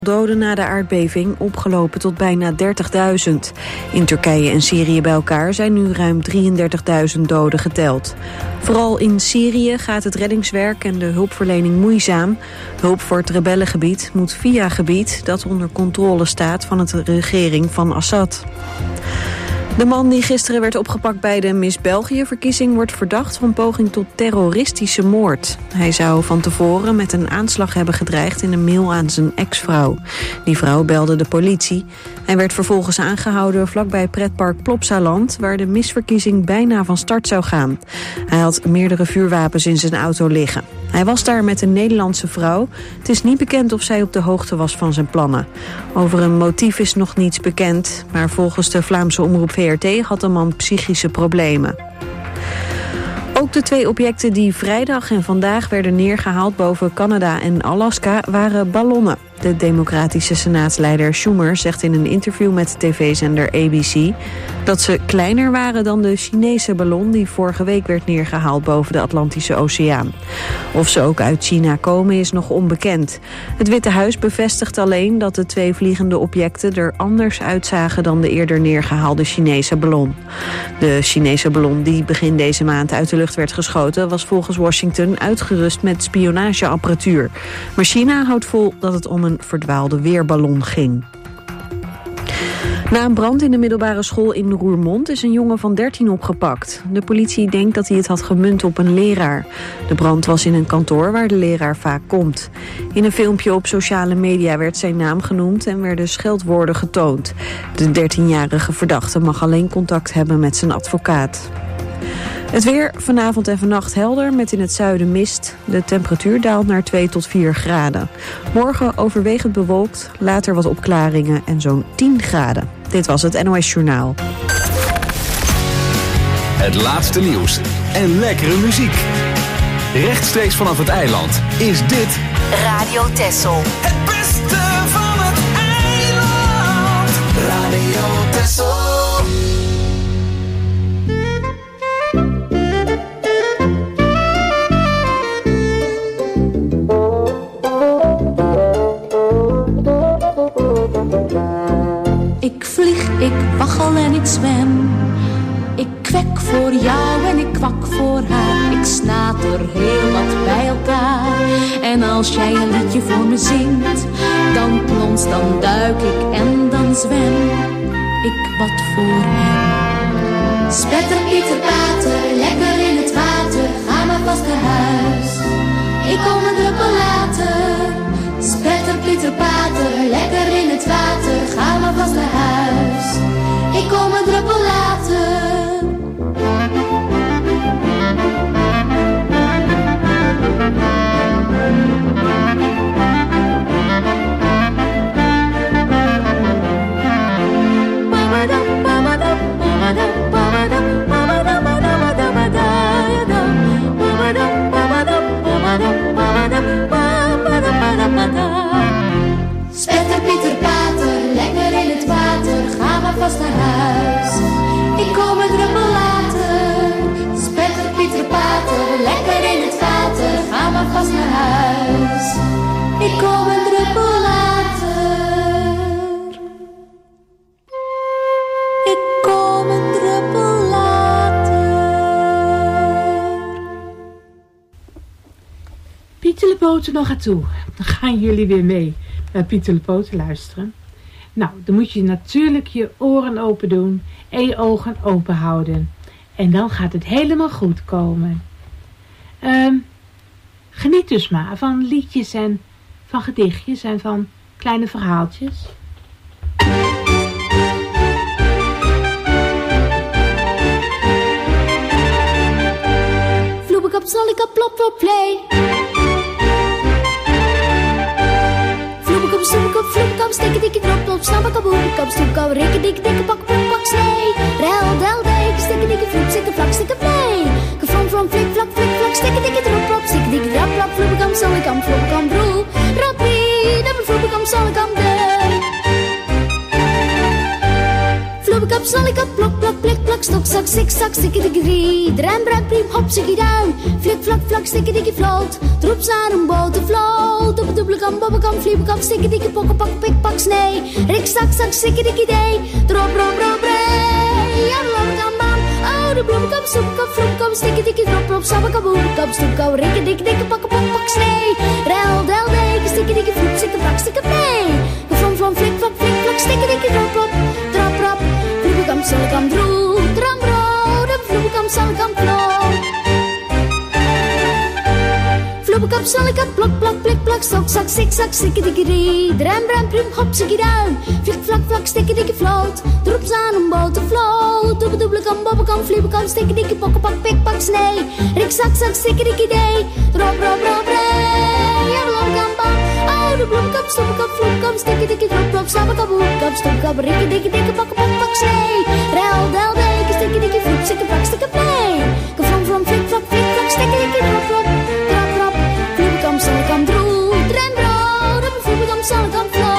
Doden na de aardbeving opgelopen tot bijna 30.000. In Turkije en Syrië bij elkaar zijn nu ruim 33.000 doden geteld. Vooral in Syrië gaat het reddingswerk en de hulpverlening moeizaam. Hulp voor het rebellengebied moet via gebied dat onder controle staat van de regering van Assad. De man die gisteren werd opgepakt bij de Miss België-verkiezing wordt verdacht van poging tot terroristische moord. Hij zou van tevoren met een aanslag hebben gedreigd in een mail aan zijn ex-vrouw. Die vrouw belde de politie. Hij werd vervolgens aangehouden vlakbij pretpark Plopsaland, waar de misverkiezing bijna van start zou gaan. Hij had meerdere vuurwapens in zijn auto liggen. Hij was daar met een Nederlandse vrouw. Het is niet bekend of zij op de hoogte was van zijn plannen. Over een motief is nog niets bekend, maar volgens de Vlaamse omroep VRT had de man psychische problemen. Ook de 2 objecten die vrijdag en vandaag werden neergehaald boven Canada en Alaska waren ballonnen. De democratische senaatsleider Schumer zegt in een interview met tv-zender ABC dat ze kleiner waren dan de Chinese ballon die vorige week werd neergehaald boven de Atlantische Oceaan. Of ze ook uit China komen is nog onbekend. Het Witte Huis bevestigt alleen dat de 2 vliegende objecten er anders uitzagen dan de eerder neergehaalde Chinese ballon. De Chinese ballon die begin deze maand uit de lucht werd geschoten was volgens Washington uitgerust met spionageapparatuur. Maar China houdt vol dat het om een verdwaalde weerballon ging. Na een brand in de middelbare school in Roermond is een jongen van 13 opgepakt. De politie denkt dat hij het had gemunt op een leraar. De brand was in een kantoor waar de leraar vaak komt. In een filmpje op sociale media werd zijn naam genoemd en werden scheldwoorden getoond. De 13-jarige verdachte mag alleen contact hebben met zijn advocaat. Het weer vanavond en vannacht helder met in het zuiden mist. De temperatuur daalt naar 2 tot 4 graden. Morgen overwegend bewolkt, later wat opklaringen en zo'n 10 graden. Dit was het NOS Journaal. Het laatste nieuws en lekkere muziek. Rechtstreeks vanaf het eiland is dit Radio Texel. Het beste van het eiland. Radio Texel. Ik vlieg, ik waggel en ik zwem. Ik kwek voor jou en ik kwak voor haar. Ik snater heel wat bij elkaar. En als jij een liedje voor me zingt, dan plons, dan duik ik en dan zwem ik wat voor hem. Spetter, Pieter, Pater, lekker in het water. Ga maar vast naar huis, ik kom een druppel later. Spetter, Pieter, Pater, lekker in het water. Ga maar vast naar huis, ik kom een druppel later. Spetter, Pieter, Pater, lekker in het water. Ga maar vast naar huis, ik kom een druppel later. Spetter, Pieter, Pater, lekker in het water. Ga maar vast naar huis, ik kom een druppel later. Ik kom een druppel later. Pieter Le Poten nog aan toe. Dan gaan jullie weer mee naar Pieter Le Poten luisteren. Nou, dan moet je natuurlijk je oren open doen en je ogen open houden. En dan gaat het helemaal goed komen. Geniet dus maar van liedjes en van gedichtjes en van kleine verhaaltjes. Vloebekap, zallikap, plop, plop, play. Vloebekap, stoepekap, vloebekap, stikke, dikke, drop, plop, snappekap, hoekekap, stoepekap, rikke, dikke, dikke, pak, pop, pak, snee. Rel, del, dijk, stikke, dikke, vloep, stikke, vlak, stikke, play. Gefrom, from, flik, vlak, stikke, dikke, drop, plop, stikke, dikke, drap, plap, vloebekap, zallikam, vloebekam, broe. Rappie, dubbel, vloebekap, zallikam, de. Vloebekap, zallikap, plop, plop, plik, plak, stokzak, zikzak, stikkedikkedrie. Drem, brak, priem, hop, zikkie, duim. Flik, vlak, vlak, stikkedikkie, floot. Troeps aan een botervloot. Op een dubbelkam, bobbelkam, fliebenkam, stikkedikkie, pokkenpak, pikpak, snee. Rik, zak, zak, stikkedikkie, dee. Drop, rop, rop, ree. Ja, de lobbekam, bam. Oh, de bloemkam, soepkam, vloemkam, stikkedikkie, drop, rop, sabbekam, boemkam, stoepkam, rikke, dikke, dikke, pakken, pak, snee. Rel, del, deke, stikkedikkie, vloep, stikke, vlak, stikke, nee. Geflam, flam, flik, flak, flik, flak, stikkedikkie, drop, rop, drop, rop. Vloebekam, solekam, droe, dram, bro. De vloebekam, solekam, kloot. Vloebekam, solekam, plok, plok, plik, plak, stok, zak, zikzak, stikkedikkedie. Drem, brem, prim, hop, zikkie, duim. Flik, vlak, vlak, stikkedikkie, floot. Droeps aan een botervloot. Doebe, dubbelekam, bobbekam, vliebekam, stikkedikkie, pokkenpak, pikpak, snee. Rik, zak, zak, stikkedikkie, dee. Drop, drop, drop, ree. Ja, de lobbekam, bam. Oh, de bloemkam, stoepkam, vloemkam, stikkedikkie, drop, drop, sabbekam, boemkam, stoepkam, rikke, dikke, dikke, pakken, pak, snee. Rel, del, deke, stikkedikkie, vloep, stikke, pak, stikke, nee. Geflam, flam, flik, flak, flik, flak, stikkedikkie, drop, drop, drop, drop. Vloebekam, solekam, droe, dren, bro. De vloebekam, solekam, floot.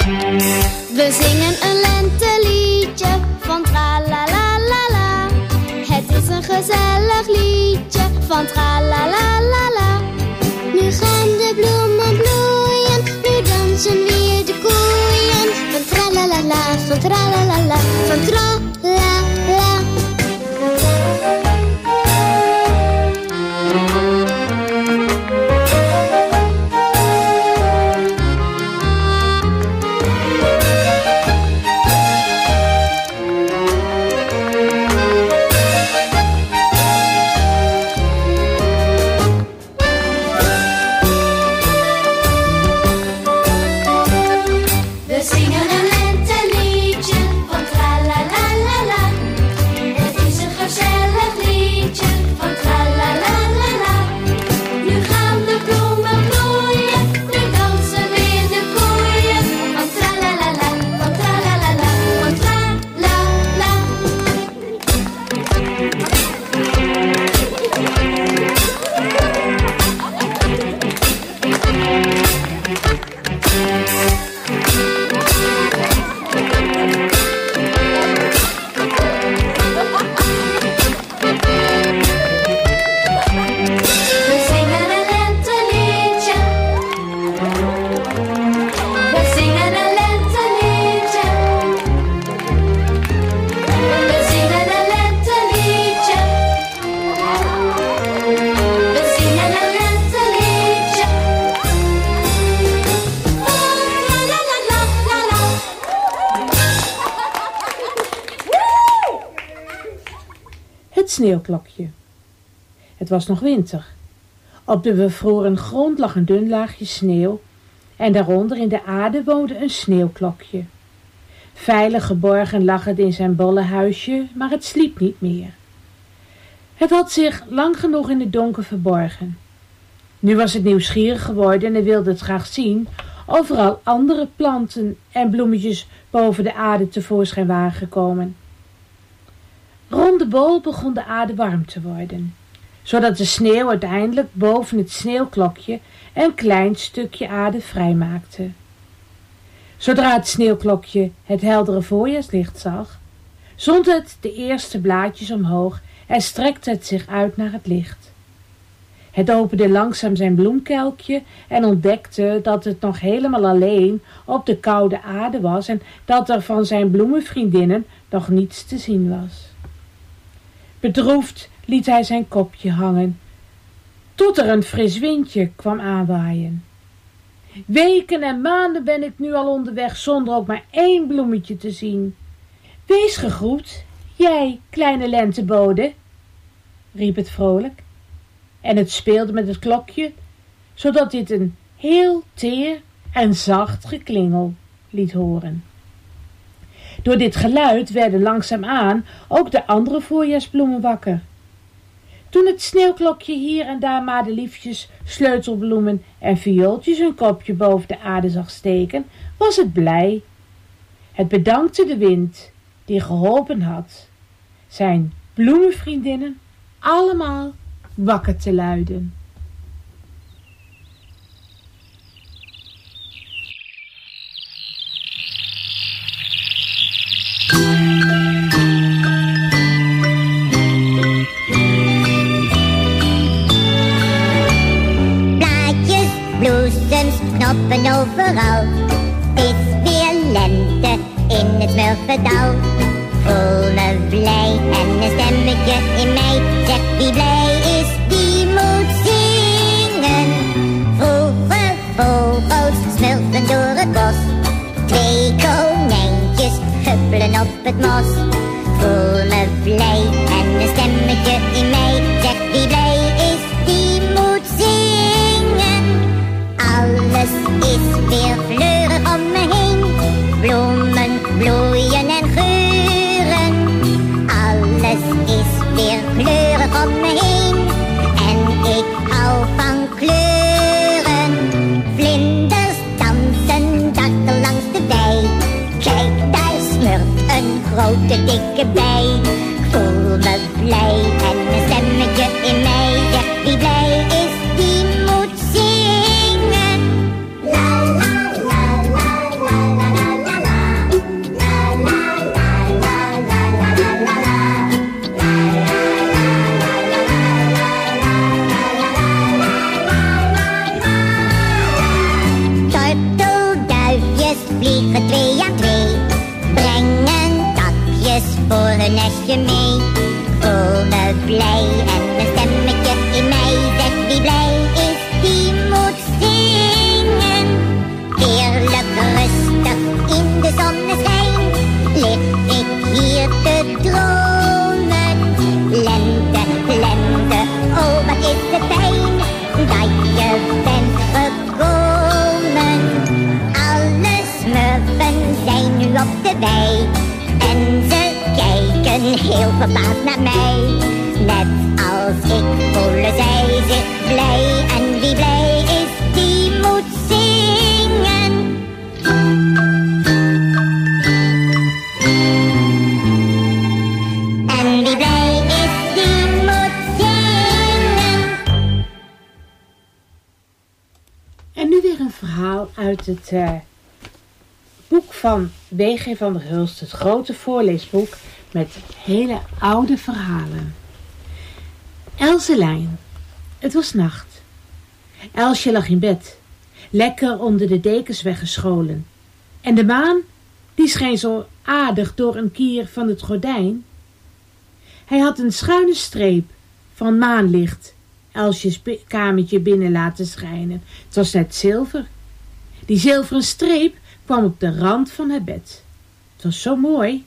We zingen een lenteliedje van tra la la la la. gezellig liedje van tra-la-la-la-la. Nu gaan de bloemen bloeien, nu dansen weer de koeien. Van tra-la-la-la, van tra-la-la-la, van tra-la-la. Sneeuwklokje. Het was nog winter. Op de bevroren grond lag een dun laagje sneeuw en daaronder in de aarde woonde een sneeuwklokje. Veilig geborgen lag het in zijn bolle huisje, maar het sliep niet meer. Het had zich lang genoeg in het donker verborgen. Nu was het nieuwsgierig geworden en wilde het graag zien of er al andere planten en bloemetjes boven de aarde tevoorschijn waren gekomen. Rond de bol begon de aarde warm te worden, zodat de sneeuw uiteindelijk boven het sneeuwklokje een klein stukje aarde vrijmaakte. Zodra het sneeuwklokje het heldere voorjaarslicht zag, zond het de eerste blaadjes omhoog en strekte het zich uit naar het licht. Het opende langzaam zijn bloemkelkje en ontdekte dat het nog helemaal alleen op de koude aarde was en dat er van zijn bloemenvriendinnen nog niets te zien was. Bedroefd liet hij zijn kopje hangen, tot er een fris windje kwam aanwaaien. Weken en maanden ben ik nu al onderweg zonder ook maar één bloemetje te zien. Wees gegroet, jij kleine lentebode, riep het vrolijk. En het speelde met het klokje, zodat dit een heel teer en zacht geklingel liet horen. Door dit geluid werden langzaamaan ook de andere voorjaarsbloemen wakker. Toen het sneeuwklokje hier en daar madeliefjes, sleutelbloemen en viooltjes hun kopje boven de aarde zag steken, was het blij. Het bedankte de wind, die geholpen had zijn bloemenvriendinnen allemaal wakker te luiden. Blaadjes, bloesems, knoppen overal. Het is weer lente in het Murfendal. Voel me blij en een stemmetje in mij zegt wie blij is, die moet zingen. Vroege vogels smurfen door het bos. 2 konijntjes huppelen op het mos. Voel me blij en een stemmetje in mij zegt wie blij is, die moet zingen. Alles is weer fleurig om me heen. Bloemen bloeien en geuren. Alles is weer kleurig om me heen. En ik hou van kleuren. Vlinders dansen dartel langs de wei. Kijk, daar smurft een grote dikke bij. Ik voel me blij en een stemmetje in mij zegt wie blij is, die moet zingen. La la la la la la la la. La la la la la la la la. La la la voor hun nestje mee. Ik voel me blij en een stemmetje in mij zegt wie blij is, die moet zingen. Heerlijk rustig in de zonneschijn lig ik hier te dromen. Lente, lente, oh wat is het fijn dat je bent gekomen. Alle smurfen zijn nu op de wei en ze kijken heel verbaasd naar mij. Net als ik voelen zij zich blij en wie blij is, die moet zingen. En wie blij is, die moet zingen. En nu weer een verhaal uit het boek van W.G. van der Hulst, het grote voorleesboek met hele oude verhalen. Elselijn. Het was nacht. Elsje lag in bed, lekker onder de dekens weggescholen. En de maan, die scheen zo aardig door een kier van het gordijn. Hij had een schuine streep van maanlicht Elsjes kamertje binnen laten schijnen. Het was net zilver. Die zilveren streep kwam op de rand van het bed. Het was zo mooi.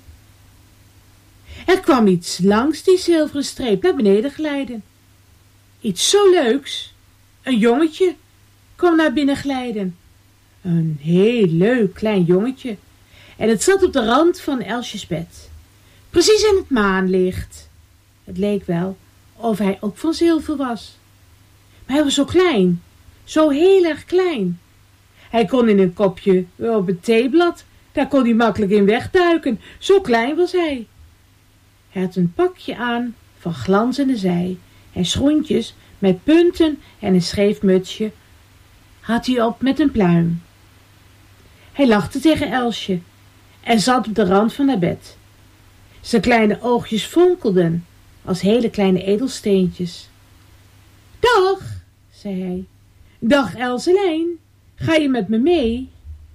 Er kwam iets langs die zilveren streep naar beneden glijden. Iets zo leuks. Een jongetje kwam naar binnen glijden. Een heel leuk klein jongetje. En het zat op de rand van Elsjes bed. Precies in het maanlicht. Het leek wel of hij ook van zilver was. Maar hij was zo klein. Zo heel erg klein. Hij kon in een kopje op het theeblad. Daar kon hij makkelijk in wegduiken. Zo klein was hij. Hij had een pakje aan van glanzende zij en schoentjes met punten en een scheef mutsje had hij op met een pluim. Hij lachte tegen Elsje en zat op de rand van haar bed. Zijn kleine oogjes fonkelden als hele kleine edelsteentjes. Dag, zei hij. Dag Elselijn, ga je met me mee?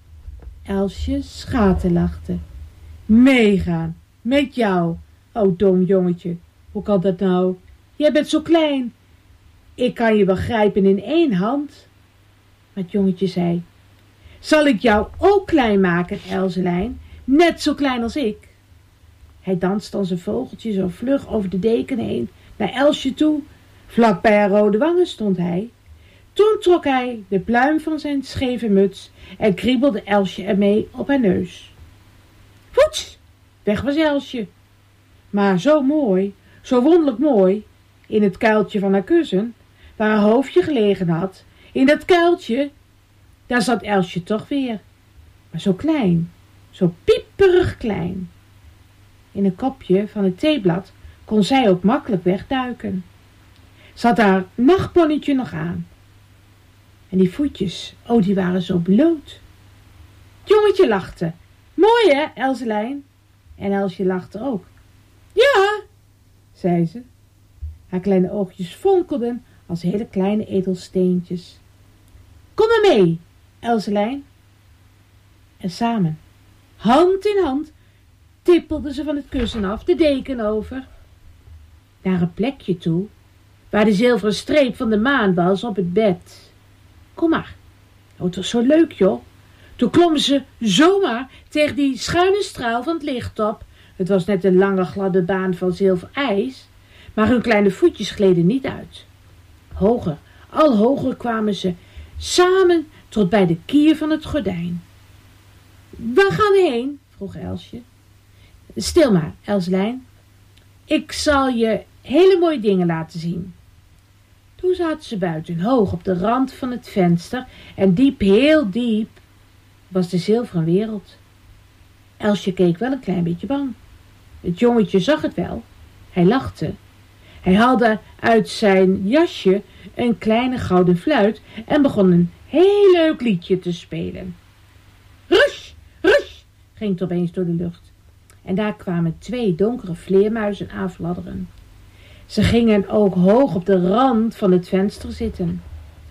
Elsje schaterlachte. Meegaan, met jou. O, dom jongetje, hoe kan dat nou? Jij bent zo klein. Ik kan je wel grijpen in 1 hand. Maar het jongetje zei, zal ik jou ook klein maken, Elselijn? Net zo klein als ik. Hij danste als een vogeltje zo vlug over de deken heen naar Elsje toe. Vlak bij haar rode wangen stond hij. Toen trok hij de pluim van zijn scheve muts en kriebelde Elsje ermee op haar neus. Voets! Weg was Elsje. Maar zo mooi, zo wonderlijk mooi, in het kuiltje van haar kussen, waar haar hoofdje gelegen had, in dat kuiltje, daar zat Elsje toch weer. Maar zo klein, zo pieperig klein. In een kopje van het theeblad kon zij ook makkelijk wegduiken. Ze had haar nachtponnetje nog aan. En die voetjes, oh, die waren zo bloot. Het jongetje lachte. Mooi hè, Elselijn? En Elsje lachte ook. Ja, zei ze. Haar kleine oogjes fonkelden als hele kleine edelsteentjes. Kom maar mee, Elselijn. En samen, hand in hand, tippelden ze van het kussen af, de deken over, naar een plekje toe, waar de zilveren streep van de maan was op het bed. Kom maar. Oh, het was zo leuk, joh. Toen klommen ze zomaar tegen die schuine straal van het licht op. Het was net een lange gladde baan van zilverijs, maar hun kleine voetjes gleden niet uit. Hoger, al hoger kwamen ze samen tot bij de kier van het gordijn. Waar gaan we heen? Vroeg Elsje. Stil maar, Elselijn. Ik zal je hele mooie dingen laten zien. Toen zaten ze buiten, hoog op de rand van het venster, en diep, heel diep, was de zilveren wereld. Elsje keek wel een klein beetje bang. Het jongetje zag het wel. Hij lachte. Hij haalde uit zijn jasje een kleine gouden fluit en begon een heel leuk liedje te spelen. Rush, rush, ging het opeens door de lucht. En daar kwamen 2 donkere vleermuizen aanfladderen. Ze gingen ook hoog op de rand van het venster zitten.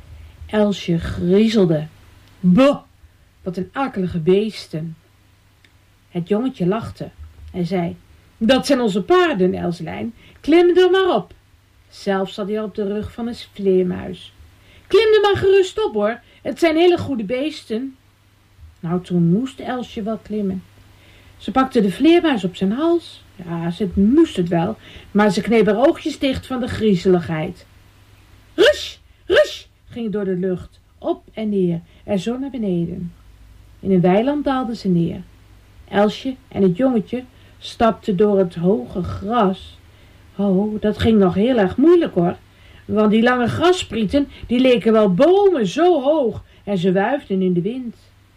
Elsje griezelde. Boh, wat een akelige beesten. Het jongetje lachte. Hij zei, Dat zijn onze paarden, Elselijn. Klim er maar op. Zelf zat hij op de rug van een vleermuis. Klim er maar gerust op, hoor. Het zijn hele goede beesten. Nou, toen moest Elsje wel klimmen. Ze pakte de vleermuis op zijn hals. Ja, ze moest het wel, maar ze kneep haar oogjes dicht van de griezeligheid. Rush, rush, ging het door de lucht, op en neer en zo naar beneden. In een weiland daalde ze neer. Elsje en het jongetje stapten door het hoge gras. Oh, dat ging nog heel erg moeilijk, hoor. Want die lange grassprieten, die leken wel bomen zo hoog en ze wuifden in de wind.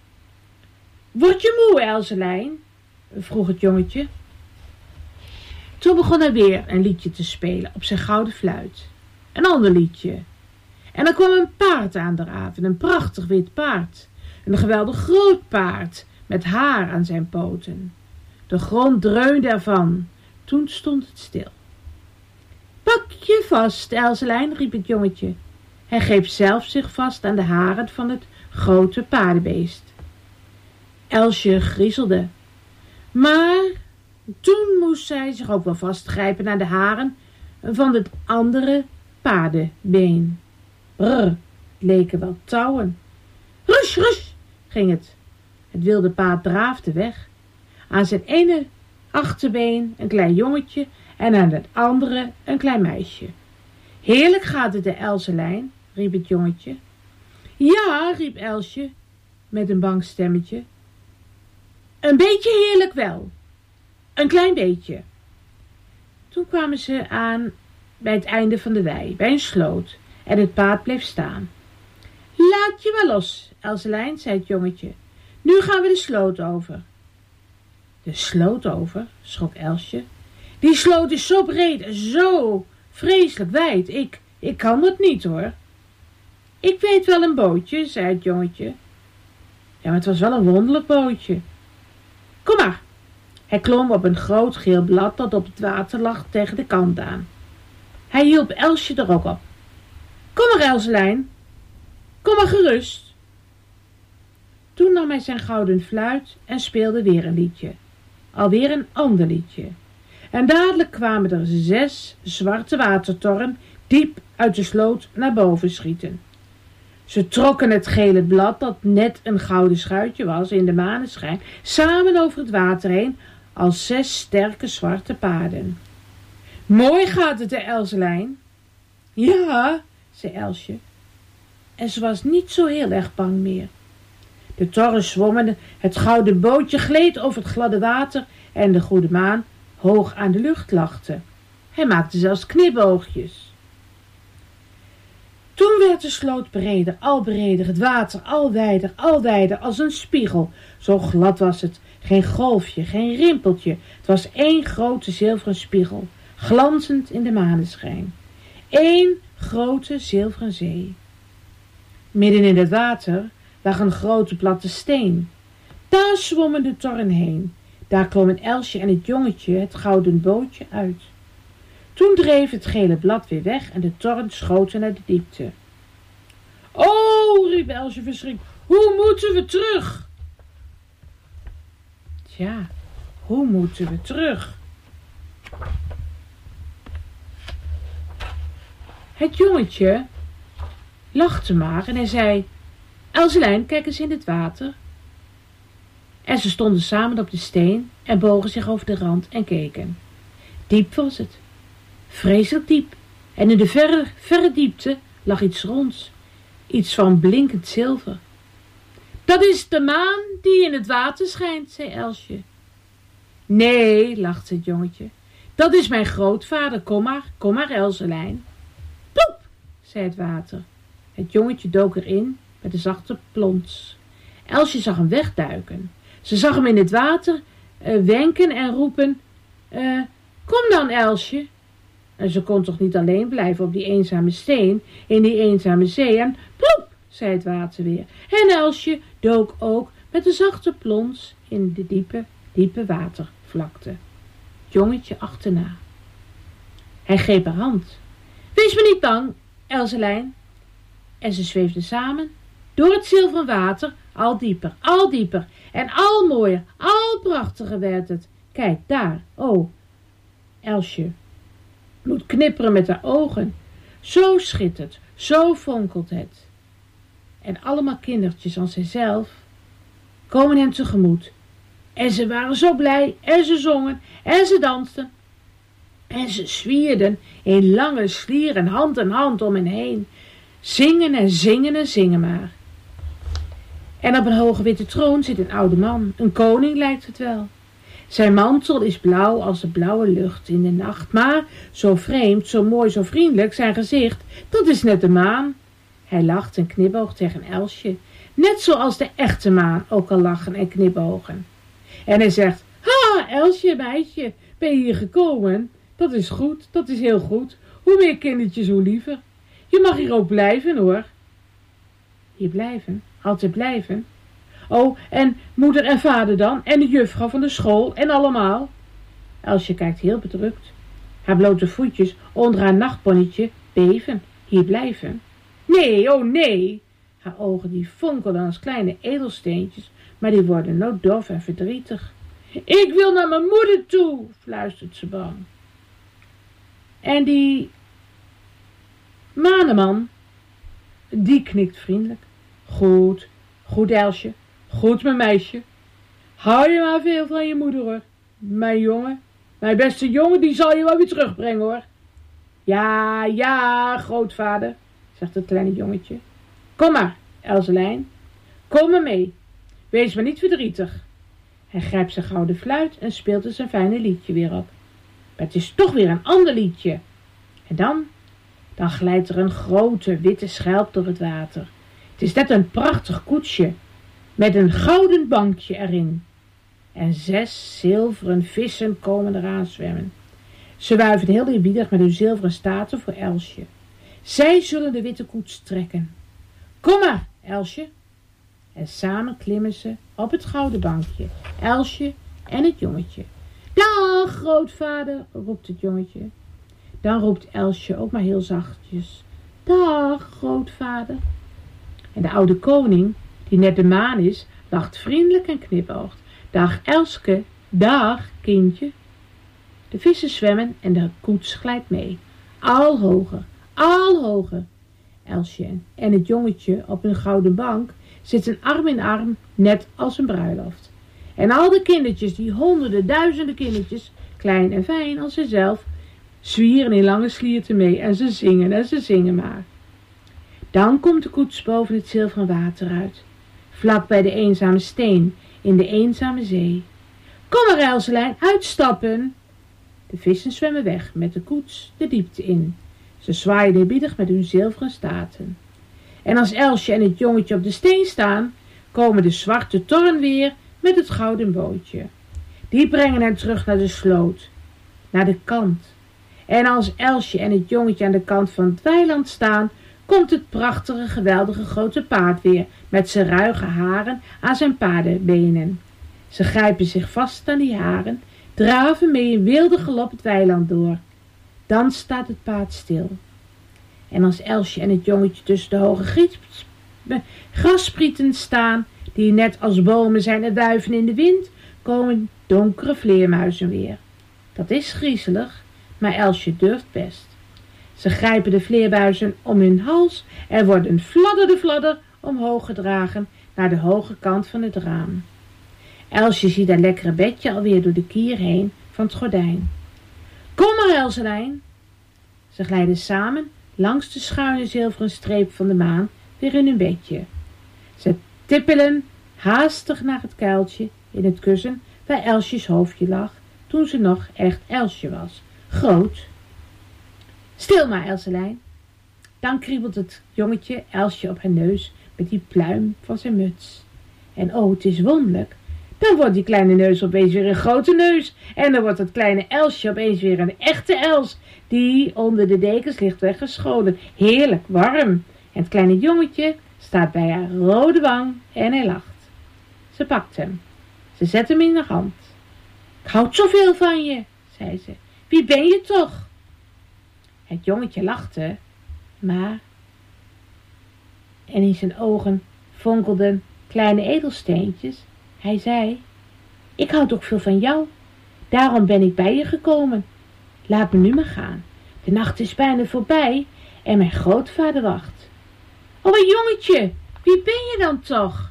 Word je moe, Elselijn? Vroeg het jongetje. Toen begon hij weer een liedje te spelen op zijn gouden fluit. Een ander liedje. En er kwam een paard aan de raven, een prachtig wit paard. Een geweldig groot paard met haar aan zijn poten. De grond dreunde ervan. Toen stond het stil. Pak je vast, Elselijn, riep het jongetje. Hij greep zelf zich vast aan de haren van het grote paardenbeest. Elsje griezelde. Maar toen moest zij zich ook wel vastgrijpen aan de haren van het andere paardenbeen. Brr, het leken wel touwen. Rush, rush, ging het. Het wilde paard draafde weg. Aan zijn ene achterbeen een klein jongetje en aan het andere een klein meisje. Heerlijk gaat het, de Elselijn, riep het jongetje. Ja, riep Elsje met een bang stemmetje. Een beetje heerlijk wel. Een klein beetje. Toen kwamen ze aan bij het einde van de wei, bij een sloot, en het paard bleef staan. Laat je maar los, Elselijn, zei het jongetje. Nu gaan we de sloot over. De sloot over, schrok Elsje. Die sloot is zo breed en zo vreselijk wijd. Ik kan dat niet, hoor. Ik weet wel een bootje, zei het jongetje. Ja, maar het was wel een wonderlijk bootje. Kom maar. Hij klom op een groot geel blad dat op het water lag tegen de kant aan. Hij hielp Elsje er ook op. Kom maar, Elselijn. Kom maar gerust. Toen nam hij zijn gouden fluit en speelde weer een liedje. Alweer een ander liedje. En dadelijk kwamen er 6 zwarte watertorren diep uit de sloot naar boven schieten. Ze trokken het gele blad, dat net een gouden schuitje was in de maneschijn, samen over het water heen als 6 sterke zwarte paarden. Mooi gaat het, de Elselijn. Ja, zei Elsje. En ze was niet zo heel erg bang meer. De torren zwommen, het gouden bootje gleed over het gladde water en de goede maan hoog aan de lucht lachte. Hij maakte zelfs knipoogjes. Toen werd de sloot breder, al breder, het water al wijder, als een spiegel. Zo glad was het, geen golfje, geen rimpeltje. Het was 1 grote zilveren spiegel, glanzend in de maneschijn. 1 grote zilveren zee. Midden in het water lag een grote platte steen. Daar zwommen de torren heen. Daar klommen Elsje en het jongetje het gouden bootje uit. Toen dreef het gele blad weer weg en de torren schoten naar de diepte. Oh, riep Elsje verschrikt, hoe moeten we terug? Tja, hoe moeten we terug? Het jongetje lachte maar en hij zei, Elselijn, kijk eens in het water. En ze stonden samen op de steen en bogen zich over de rand en keken. Diep was het. Vreselijk diep. En in de verre diepte lag iets ronds. Iets van blinkend zilver. Dat is de maan die in het water schijnt, zei Elsje. Nee, lachte het jongetje. Dat is mijn grootvader. Kom maar, Elselijn. Ploep, zei het water. Het jongetje dook erin met een zachte plons. Elsje zag hem wegduiken. Ze zag hem in het water wenken en roepen, kom dan, Elsje. En ze kon toch niet alleen blijven op die eenzame steen, in die eenzame zee. En ploep, zei het water weer. En Elsje dook ook met een zachte plons in de diepe watervlakte. Het jongetje achterna. Hij greep haar hand. Wees me niet bang, Elselijn. En ze zweefden samen door het zilveren water, al dieper en al mooier, al prachtiger werd het. Kijk daar, oh, Elsje moet knipperen met haar ogen. Zo schittert, zo fonkelt het. En allemaal kindertjes als zijzelf komen hem tegemoet. En ze waren zo blij, en ze zongen, en ze dansten. En ze zwierden in lange slieren hand in hand om hen heen. Zingen en zingen en zingen maar. En op een hoge witte troon zit een oude man. Een koning lijkt het wel. Zijn mantel is blauw als de blauwe lucht in de nacht. Maar zo vreemd, zo mooi, zo vriendelijk, zijn gezicht, dat is net de maan. Hij lacht en kniboogt tegen Elsje. Net zoals de echte maan ook al lachen en knipogen. En hij zegt, ha, Elsje, meisje, ben je hier gekomen? Dat is goed, dat is heel goed. Hoe meer kindertjes, hoe liever. Je mag hier ook blijven, hoor. Hier blijven? Altijd blijven? Oh, en moeder en vader dan? En de juffrouw van de school en allemaal? Elsje kijkt heel bedrukt. Haar blote voetjes onder haar nachtponnetje beven. Hier blijven? Nee, oh nee. Haar ogen die fonkelen als kleine edelsteentjes, maar die worden nou dof en verdrietig. Ik wil naar mijn moeder toe, fluistert ze bang. En die maneman, die knikt vriendelijk. Goed, goed Elsje, goed mijn meisje. Hou je maar veel van je moeder, hoor. Mijn jongen, mijn beste jongen, die zal je wel weer terugbrengen, hoor. Ja, ja, grootvader, zegt het kleine jongetje. Kom maar, Elselijn, kom maar mee. Wees maar niet verdrietig. Hij grijpt zijn gouden fluit en speelt er zijn fijne liedje weer op. Maar het is toch weer een ander liedje. En dan glijdt er een grote witte schelp door het water. Het is net een prachtig koetsje met een gouden bankje erin. En 6 zilveren vissen komen eraan zwemmen. Ze wuiven heel eerbiedig met hun zilveren staarten voor Elsje. Zij zullen de witte koets trekken. Kom maar, Elsje. En samen klimmen ze op het gouden bankje, Elsje en het jongetje. Dag, grootvader, roept het jongetje. Dan roept Elsje ook maar heel zachtjes. Dag, grootvader. En de oude koning, die net de maan is, lacht vriendelijk en knipoogt. Dag, Elske, dag, kindje. De vissen zwemmen en de koets glijdt mee. Al hoger, al hoger. Elsje en het jongetje op een gouden bank zitten arm in arm, net als een bruiloft. En al de kindertjes, die honderden, duizenden kindertjes, klein en fijn als zichzelf, zwieren in lange slierten mee en ze zingen maar. Dan komt de koets boven het zilveren water uit, vlak bij de eenzame steen in de eenzame zee. Kom maar, Elselijn, uitstappen! De vissen zwemmen weg met de koets de diepte in. Ze zwaaien eerbiedig met hun zilveren staarten. En als Elsje en het jongetje op de steen staan, komen de zwarte torren weer met het gouden bootje. Die brengen hen terug naar de sloot, naar de kant. En als Elsje en het jongetje aan de kant van het weiland staan, komt het prachtige, geweldige grote paard weer met zijn ruige haren aan zijn paardenbenen. Ze grijpen zich vast aan die haren, draven mee in wilde galop het weiland door. Dan staat het paard stil. En als Elsje en het jongetje tussen de hoge grassprieten staan, die net als bomen zijn en duiven in de wind, komen donkere vleermuizen weer. Dat is griezelig, maar Elsje durft best. Ze grijpen de vleermuizen om hun hals en worden fladder omhoog gedragen naar de hoge kant van het raam. Elsje ziet haar lekkere bedje alweer door de kier heen van het gordijn. Kom maar, Elselijn! Ze glijden samen langs de schuine zilveren streep van de maan weer in hun bedje. Ze tippelen haastig naar het kuiltje in het kussen waar Elsjes hoofdje lag toen ze nog echt Elsje was, groot. Stil maar, Elselijn. Dan kriebelt het jongetje Elsje op haar neus met die pluim van zijn muts. En oh, het is wonderlijk. Dan wordt die kleine neus opeens weer een grote neus. En dan wordt het kleine Elsje opeens weer een echte Els, die onder de dekens ligt weggescholen. Heerlijk warm. En het kleine jongetje staat bij haar rode wang en hij lacht. Ze pakt hem. Ze zet hem in haar hand. Ik houd zoveel van je, zei ze. Wie ben je toch? Het jongetje lachte, maar... En in zijn ogen fonkelden kleine edelsteentjes. Hij zei, ik houd ook veel van jou. Daarom ben ik bij je gekomen. laat me nu maar gaan. De nacht is bijna voorbij en mijn grootvader wacht. Oh, een jongetje, wie ben je dan toch?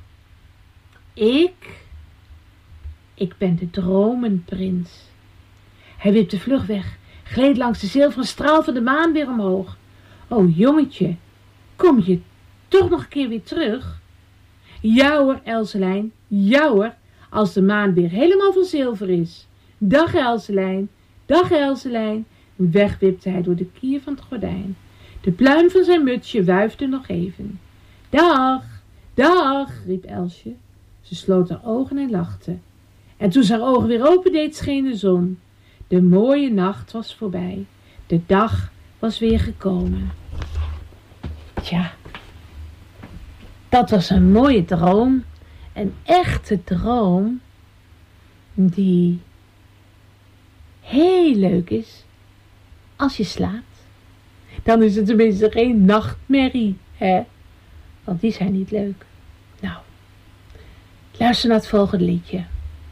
Ik ben de dromenprins. Hij wipte vlug weg, gleed langs de zilveren straal van de maan weer omhoog. Oh, jongetje, kom je toch nog een keer weer terug? Ja hoor, Elselijn, ja hoor, als de maan weer helemaal van zilver is. Dag Elselijn, dag Elselijn. Weg wipte hij door de kier van het gordijn. De pluim van zijn mutsje wuifde nog even. Dag, dag, riep Elsje. Ze sloot haar ogen en lachte. En toen ze haar ogen weer opendeed, scheen de zon. De mooie nacht was voorbij. De dag was weer gekomen. Tja, dat was een mooie droom. Een echte droom die heel leuk is als je slaapt. Dan is het tenminste geen nachtmerrie, hè? Want die zijn niet leuk. Nou, luister naar het volgende liedje.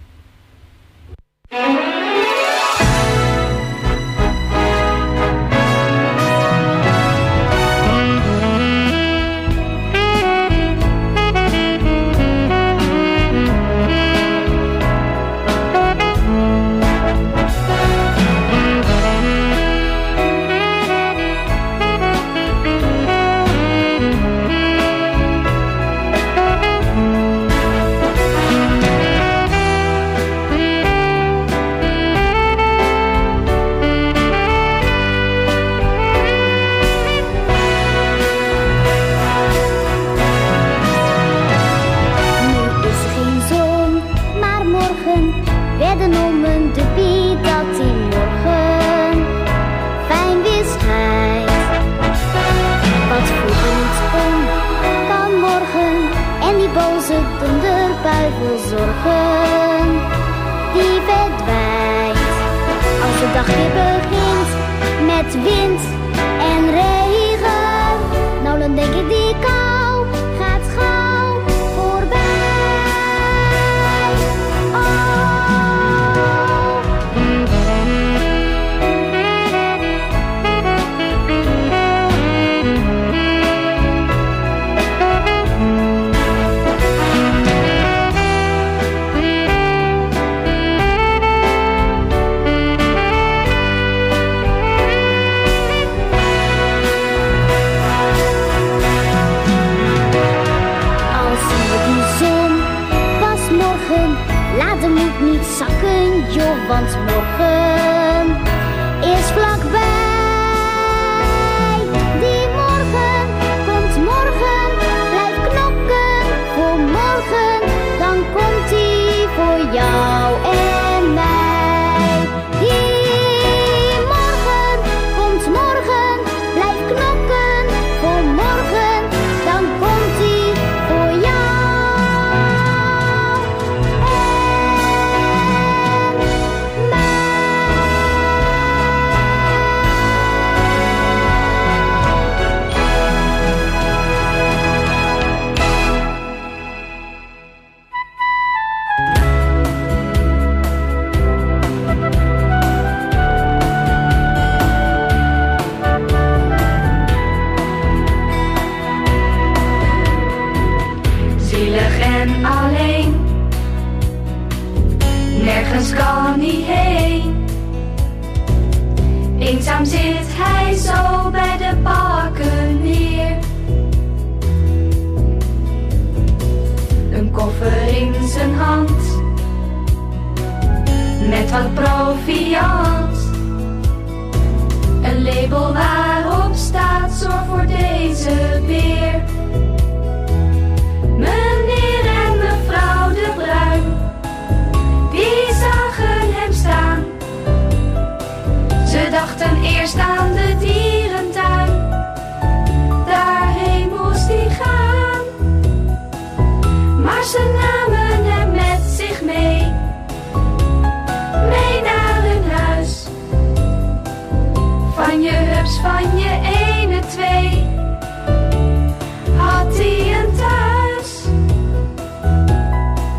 Zorgen, die verdwijnt. Als de dag weer begint met wind en regen, nou dan denk ik die kou gaat gauw voorbij. Zakken, joh, want morgen is vlakbij. Die morgen komt morgen, blijf knokken voor morgen. Dan komt die voor jou en mij. Die morgen komt morgen, blijf knokken voor morgen. Dan komt die voor jou. Nergens kan hij heen. Eenzaam zit hij zo bij de pakken neer. Een koffer in zijn hand, met wat proviand. Een label waarop staat: zorg voor deze beer. Meneer en mevrouw de Bruin, die zagen hem staan. Ze dachten eerst aan de dierentuin, daarheen moest hij gaan. Maar ze namen hem met zich mee, mee naar hun huis. Van je hups, van je 1, 2, had hij een thuis.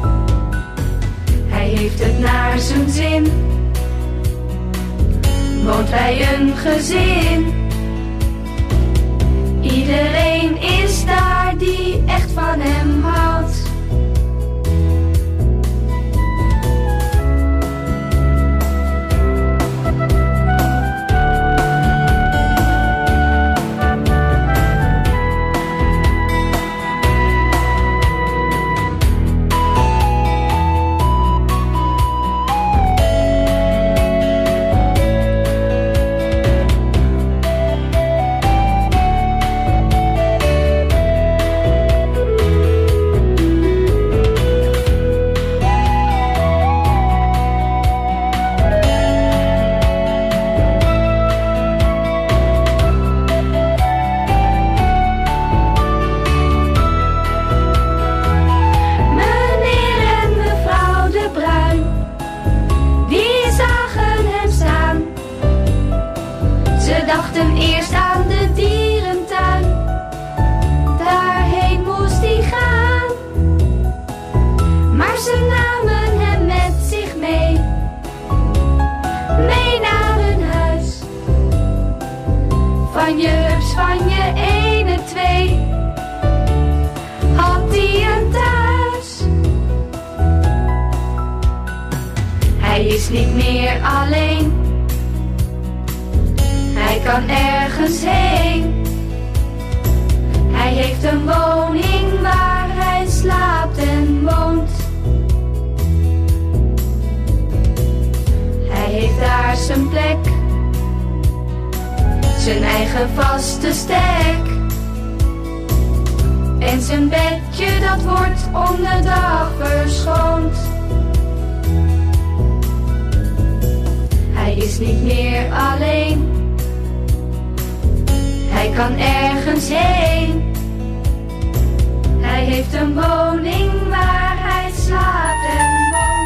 Hij heeft het naar zijn zin, woont bij een gezin. Iedereen is daar die echt van hem houdt. Niet meer alleen, hij kan ergens heen. Hij heeft een woning waar hij slaapt en woont. Hij heeft daar zijn plek, zijn eigen vaste stek. En zijn bedje dat wordt om de dag verschoond. Hij is niet meer alleen, hij kan ergens heen. Hij heeft een woning waar hij slaapt en woont.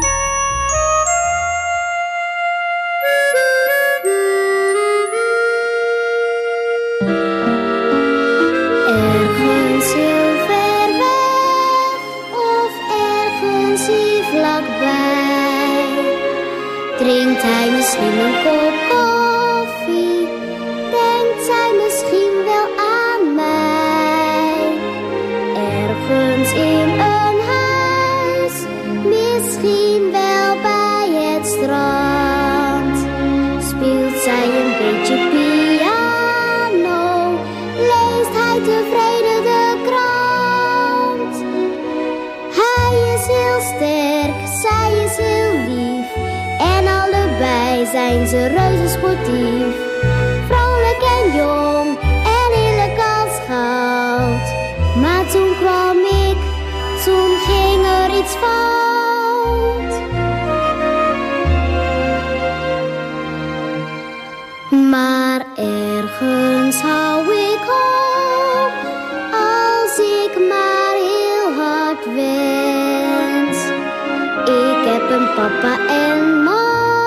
Ergens heel ver weg of ergens hier vlakbij, drinkt hij misschien een kop koffie, denkt zij misschien wel aan mij. Ergens in een huis, misschien wel bij het strand, speelt zij een beetje piano, leest hij tevreden de krant. Hij is heel sterk, zij is heel lief, en allebei zijn ze reuze sportief. Vrolijk en jong en eerlijk als goud. Maar toen kwam ik, toen ging er iets fout. Maar ergens hou ik hoop, als ik maar heel hard wens. Ik heb een papa en mama.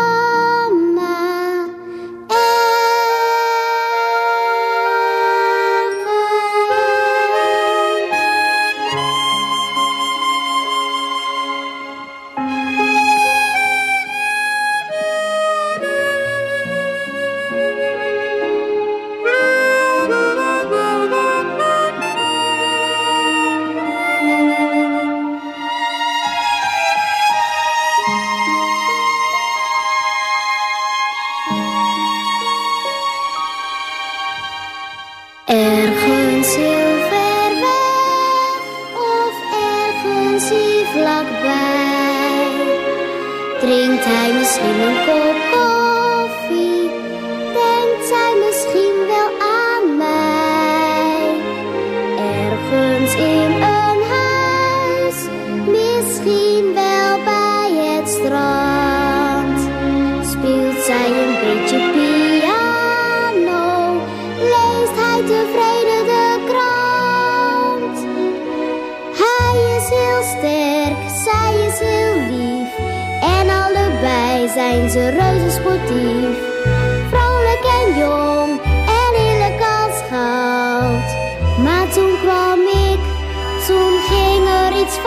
Ergens heel ver weg of ergens hier vlakbij, drinkt hij misschien een kop koffie, denkt zij misschien wel aan mij. Ergens in een huis, misschien wel bij het strand, speelt zij een beetje piano, leest hij tevreden de krant. Hij is heel sterk, zij is heel lief, en allebei zijn ze reuze sportief. Vrolijk en jong en eerlijk als goud. Maar toen kwam ik, toen ging er iets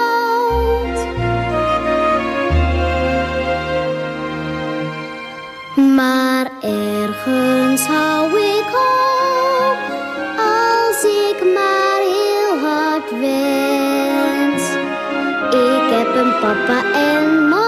fout. Maar ergens hou ik op, als ik maar heel hard wens. Ik heb een papa en mama.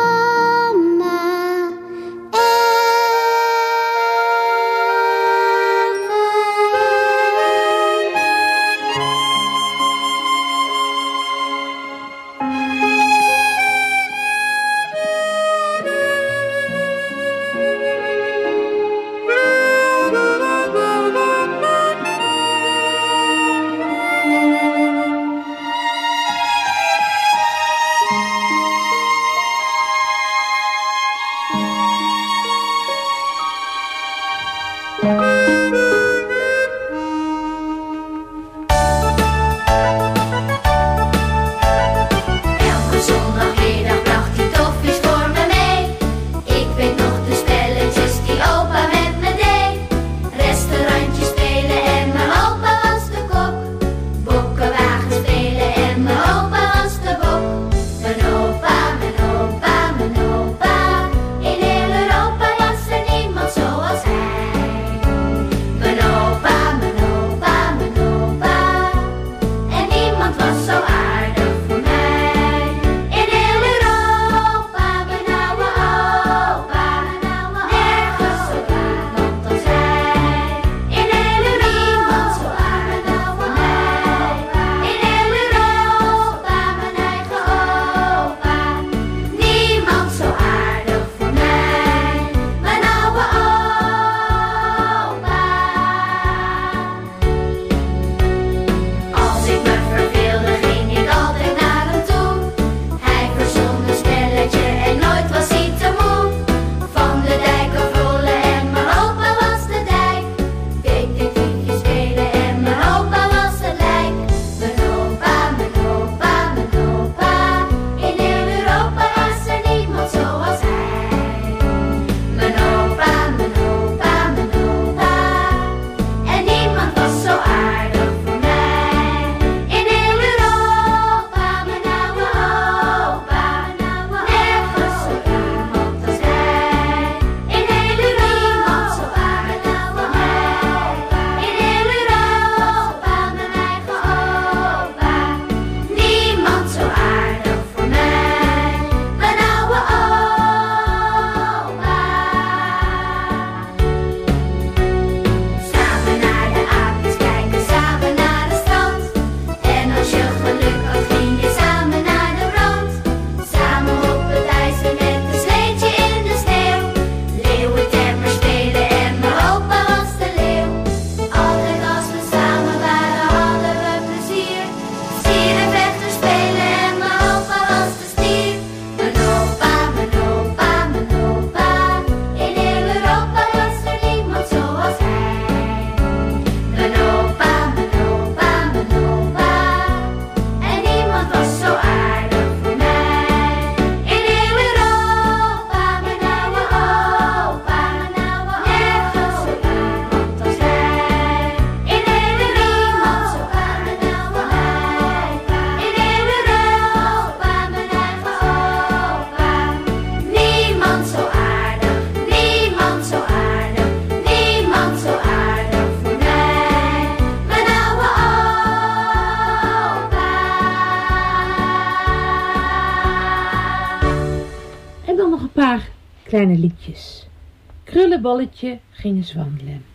kleine liedjes. Krullebolletje ging eens wandelen.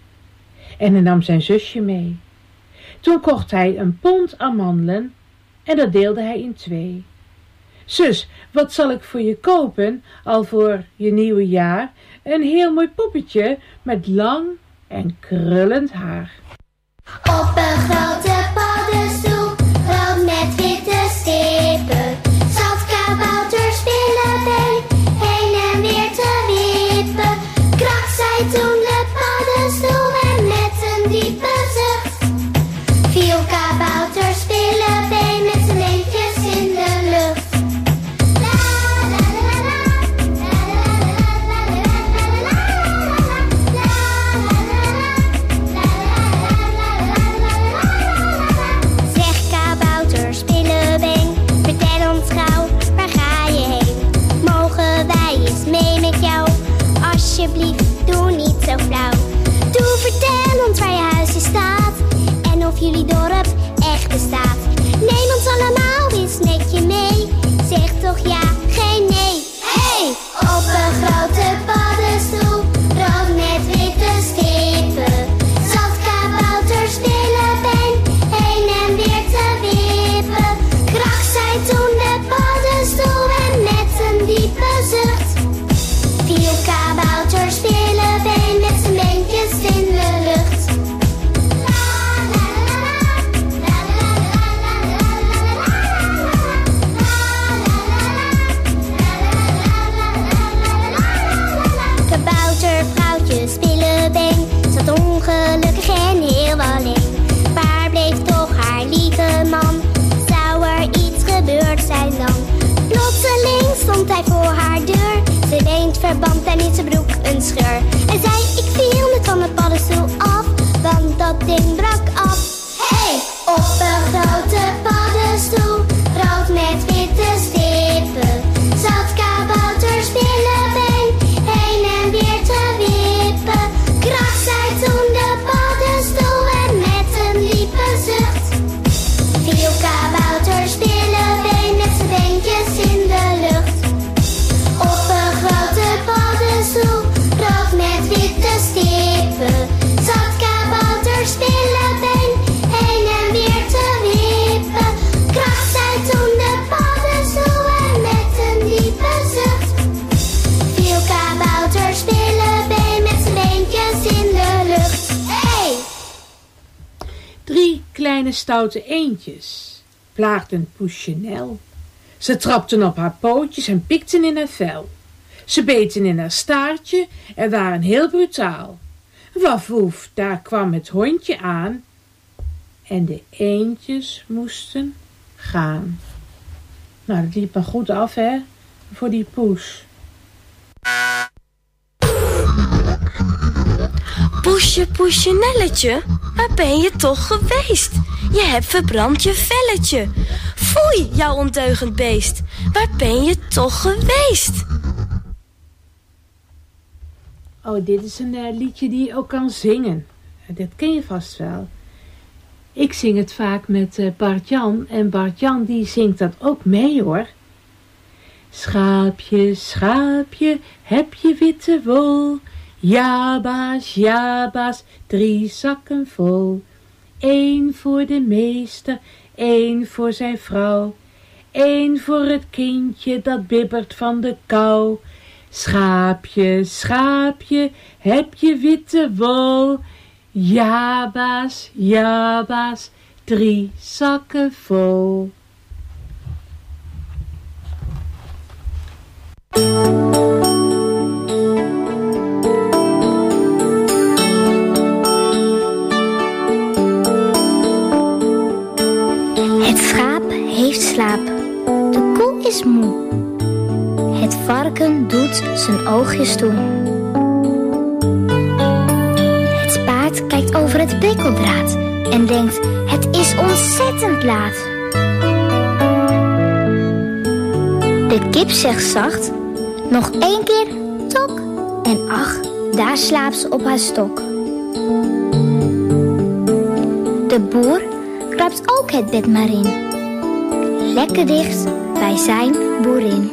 En hij nam zijn zusje mee. Toen kocht hij een pond amandelen en dat deelde hij in 2. Zus, wat zal ik voor je kopen, al voor je nieuwe jaar? Een heel mooi poppetje met lang en krullend haar. Op een grote paddenstoel, rood met witte stippen, zat kabouter Spillebeen heen en weer te wippen. Krak zei toen de paddenstoel en met een diepe zucht viel kabouter Spillebeen met zijn beentjes in de lucht. alsjeblieft, doe niet zo flauw. Doe, vertel ons waar je huisje staat en of jullie dorp echt bestaat. Neem ons allemaal eens netje mee. Zeg toch ja, geen nee. Hey! Op een grote paddenstoel, rood met witte stippen, zat kabouter spillebeen heen en weer te wippen. Krach zei toen de paddenstoel en met een diepe zucht viel kabouter spillebeen met zijn beentjes in de lucht. Kaboutervrouwtje spillebeen zat ongelukkig en heel alleen. Waar bleef toch haar lieve man? Zou er iets gebeurd zijn dan? Plotseling stond hij voor haar deur. Ze leent verband en in zijn broek een scheur. Hij zei, ik viel net van mijn paddenstoel af, want dat ding brak af. Hey! Op een grote paddenstoel, rood met witte stippen, zat kabouter spillebeen heen en weer te wippen. Krach zei toen de paddenstoel en met een diepe zucht viel kabouter spillebeen met zijn beentjes in de lucht. Op een grote paddenstoel, rood met witte stippen, zat kabouter spillebeen heen en weer te wippen. Krach zei toen de paddenstoel en met een diepe zucht viel kabouter spillebeen met zijn beentjes in de lucht. Hey! 3 kleine stoute eendjes plaagden Poesje Nel. Ze trapten op haar pootjes en pikten in haar vel. Ze beten in haar staartje en waren heel brutaal. Waf woef, daar kwam het hondje aan en de eendjes moesten gaan. Nou, dat liep maar goed af, hè, voor die poes. Poesje, Poesje Nelletje, waar ben je toch geweest? Je hebt verbrand je velletje. Foei, jou ondeugend beest, waar ben je toch geweest? Oh, dit is een liedje die je ook kan zingen. Dat ken je vast wel. Ik zing het vaak met Bart-Jan en Bart-Jan die zingt dat ook mee, hoor. Schaapje, schaapje, heb je witte wol? Ja, baas, 3 zakken vol. 1 voor de meester, 1 voor zijn vrouw. 1 voor het kindje dat bibbert van de kou. Schaapje, schaapje, heb je witte wol? Ja, baas, 3 zakken vol. Het schaap heeft slaap, de koe is moe. Het varken doet zijn oogjes toe. Het paard kijkt over het prikkeldraad en denkt, het is ontzettend laat. De kip zegt zacht, nog 1 keer tok. En ach, daar slaapt ze op haar stok. De boer kruipt ook het bed maar in, lekker dicht bij zijn boerin.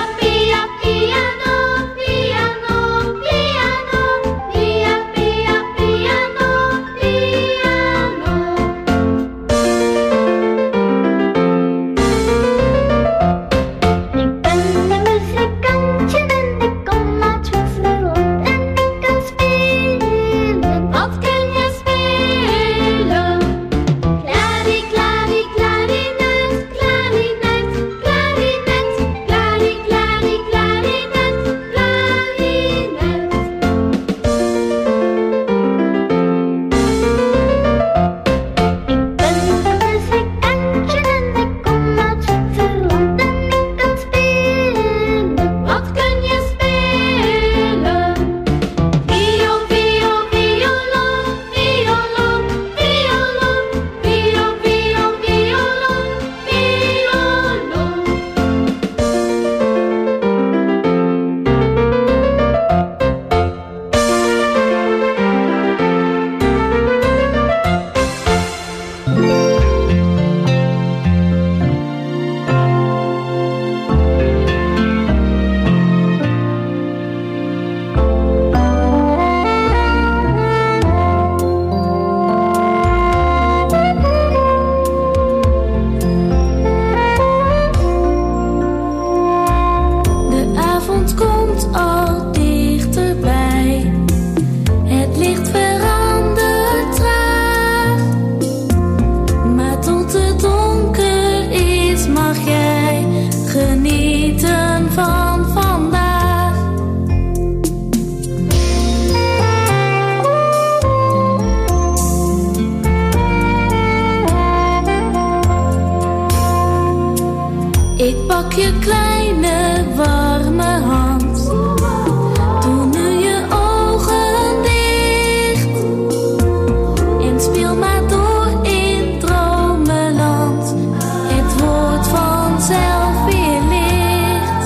Pia, pia, je kleine warme hand. Doe nu je ogen dicht en speel maar door in dromenland. Het wordt vanzelf weer licht.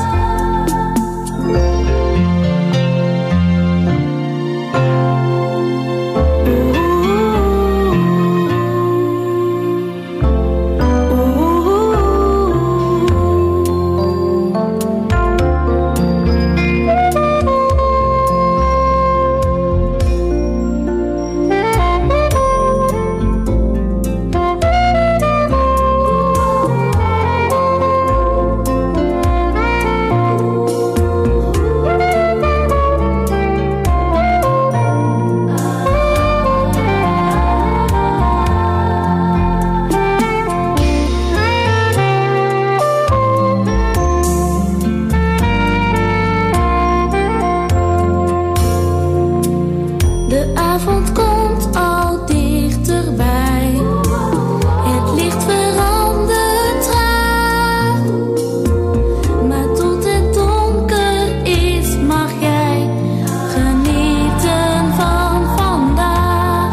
De avond komt al dichterbij. Het licht verandert traag. Maar tot het donker is, mag jij genieten van vandaag.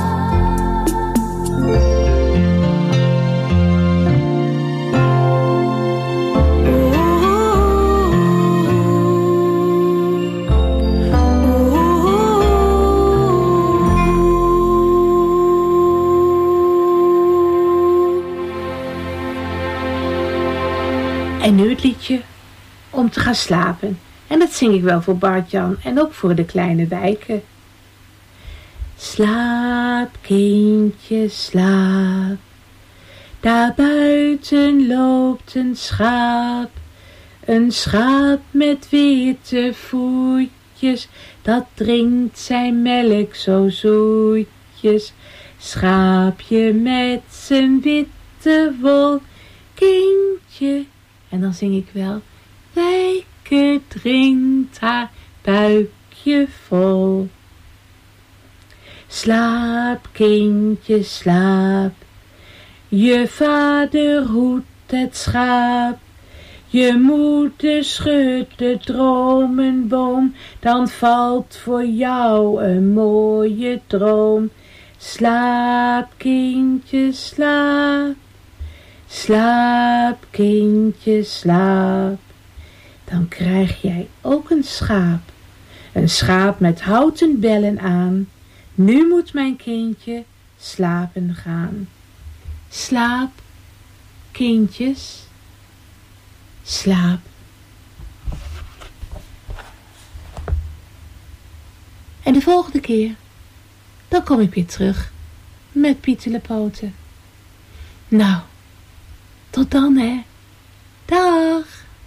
En nu het liedje om te gaan slapen. En dat zing ik wel voor Bart-Jan en ook voor de kleine wijken. Slaap, kindje, slaap. Daar buiten loopt een schaap. Een schaap met witte voetjes. Dat drinkt zijn melk zo zoetjes. Schaapje met zijn witte wol. Kindje. En dan zing ik wel. Wijke drinkt haar buikje vol. Slaap, kindje, slaap. Je vader hoedt het schaap. Je moeder schudt de dromenboom. Dan valt voor jou een mooie droom. Slaap, kindje, slaap. Slaap, kindje, slaap. Dan krijg jij ook een schaap. Een schaap met houten bellen aan. Nu moet mijn kindje slapen gaan. Slaap, kindjes, slaap. En de volgende keer, dan kom ik weer terug met Pieterlepoten. Nou, tot dan hè. Dag.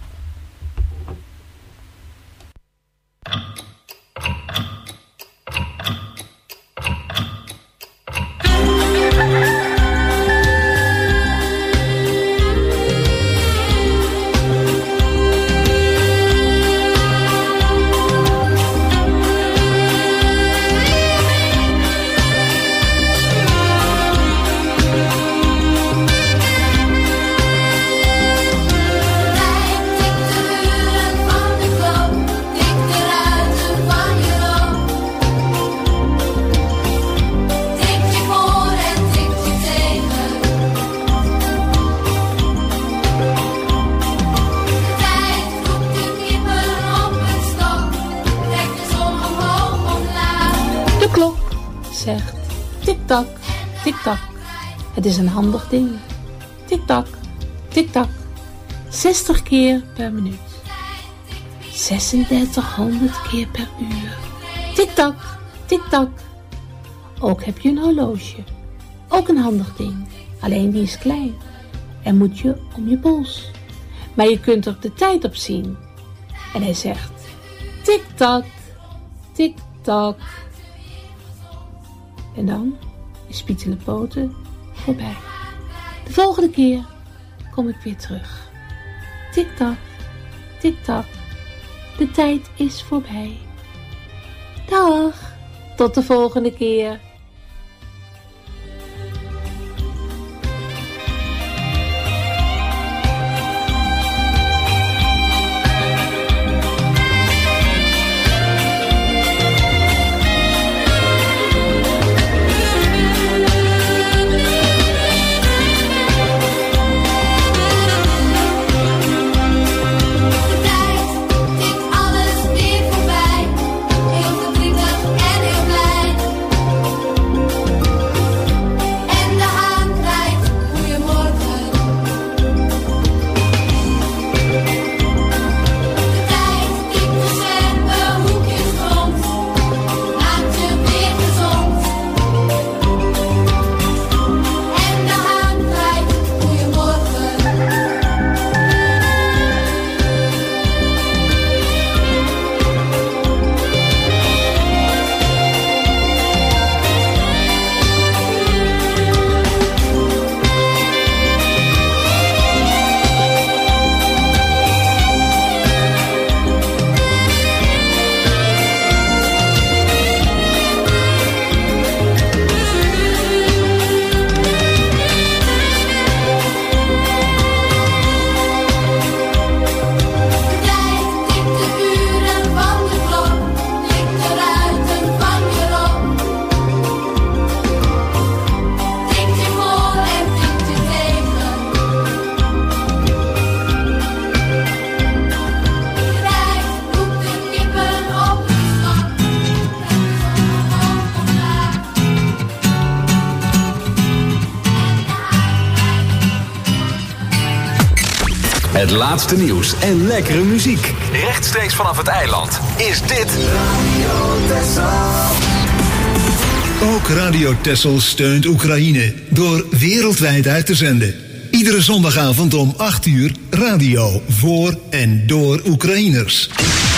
Zegt tik-tak, tik-tak. Het is een handig ding. Tik-tak, tik-tak. 60 keer per minuut. 3600 keer per uur. Tik-tak, tik-tak. Ook heb je een horloge. Ook een handig ding. Alleen die is klein. En moet je om je pols. Maar je kunt er de tijd op zien. En hij zegt tik-tak, tik-tak. En dan is Pieterlepoten voorbij. De volgende keer kom ik weer terug. Tik-tak, tik-tak. De tijd is voorbij. Dag, tot de volgende keer. Het laatste nieuws en lekkere muziek. Rechtstreeks vanaf het eiland is dit Radio Texel. Ook Radio Texel steunt Oekraïne door wereldwijd uit te zenden. Iedere zondagavond om 8 uur radio voor en door Oekraïners.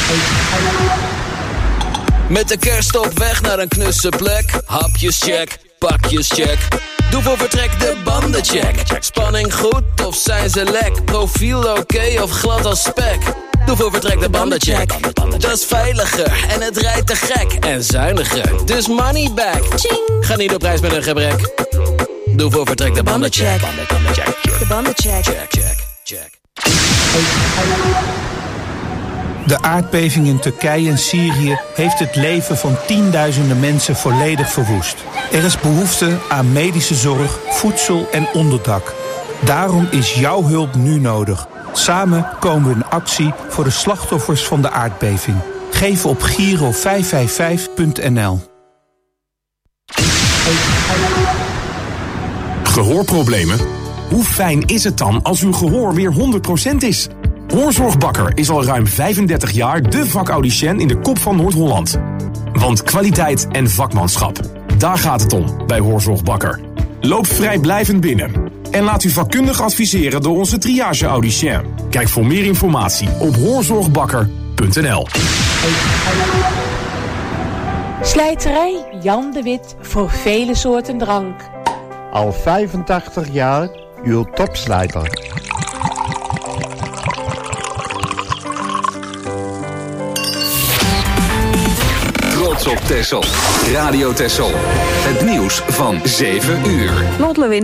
Met de kerst op weg naar een knusse plek. Hapjes check, pakjes check. Doe voor vertrek de banden check. Spanning goed of zijn ze lek? Profiel oké of glad als spek? Doe voor vertrek de banden check. Dat is veiliger en het rijdt te gek. En zuiniger, dus money back. Ga niet op reis met een gebrek. Doe voor vertrek de banden check. De banden check. Check. De aardbeving in Turkije en Syrië heeft het leven van tienduizenden mensen volledig verwoest. Er is behoefte aan medische zorg, voedsel en onderdak. Daarom is jouw hulp nu nodig. Samen komen we in actie voor de slachtoffers van de aardbeving. Geef op Giro555.nl. Gehoorproblemen? Hoe fijn is het dan als uw gehoor weer 100% is? Hoorzorgbakker is al ruim 35 jaar de vakaudiënt in de kop van Noord-Holland. Want kwaliteit en vakmanschap, daar gaat het om bij Hoorzorgbakker. Loop vrijblijvend binnen en laat u vakkundig adviseren door onze triage-audicien. Kijk voor meer informatie op hoorzorgbakker.nl. Slijterij Jan de Wit voor vele soorten drank. Al 85 jaar uw topslijter. Trots op Texel. Radio Texel. Het nieuws van 7 uur. Lot Lewin.